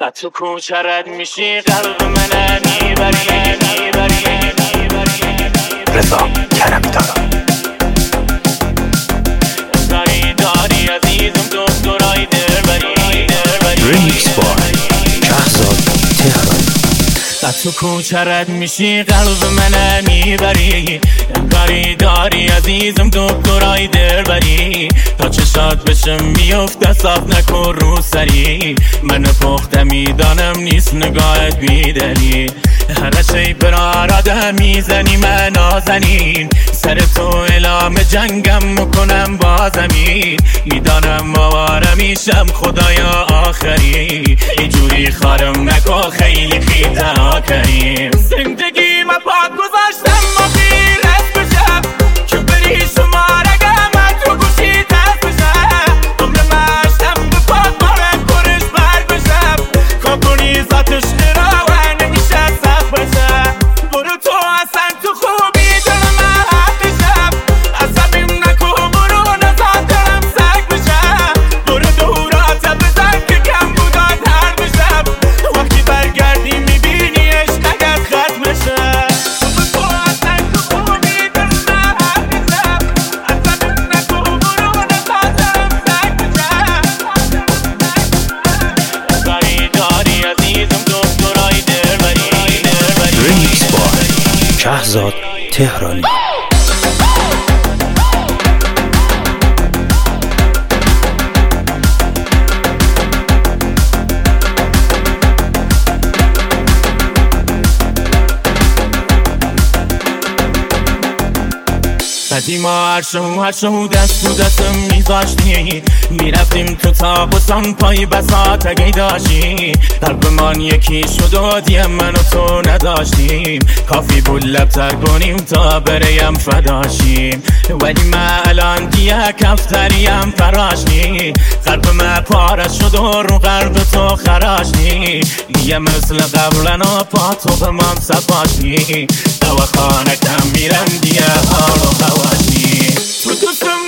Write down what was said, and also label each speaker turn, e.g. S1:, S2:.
S1: تو کوچه میشی قلب من میبری
S2: رضا کرمی‌دارا
S1: داری عزیزم دکترای دربری
S2: ریمیکس بای شهزاد تهرانی
S1: تو کوچه میشی قلب من میبری داری عزیزم دکترای دربری تا چشات بشه میفته صاف نکن رو سری من پخته میدانم نیست نگاهت بیدلی هر شی براراده میزنی من نازنین سر تو اعلام جنگم میکنم با زمین میدانم آواره میشم خدایا آخری اینجوری خارم نکن خیلی خیزه کریم زندگی من پاک گذاشتم ما خیرت بشم که بری شماره گمت رو گوشی دست بشم عمر مشتم به پاک بارم کرش بر بشم کابونی ذاتش قرار نمیشه سخت بشم برو تو اصلا تو خوبی دل من حق بشم عصبیم نکن برو نزاد دلم سگ بشم برو دورات بزن که کم بودان هر بشم وقتی برگردی میبینی عشق اگر ختم بشه برو تو اصلا تو خوبی دل من حق بشم عصبیم نکن برو نزاد دلم سگ بشم داری عزیزم دکترای دربری
S2: ریمیکس بای شهزاد تهرانی
S1: قدیما هر شو دست تو دستم میذاشتی میرفتیم تو تابستان پای بساط اگه داشتی قلبمان یکی شد و دیم من و تو نداشتیم کافی بود لبتر کنیم تا بریم فداشیم ولی من الان دیگه کفتریم فراشتی قلب من پاره شد و رو قلب تو خراشتی دیگه مثل قبلنا پا تو به من سفاشتی دواخانه کم میرم دیگه حال و خواشتی تو دوستم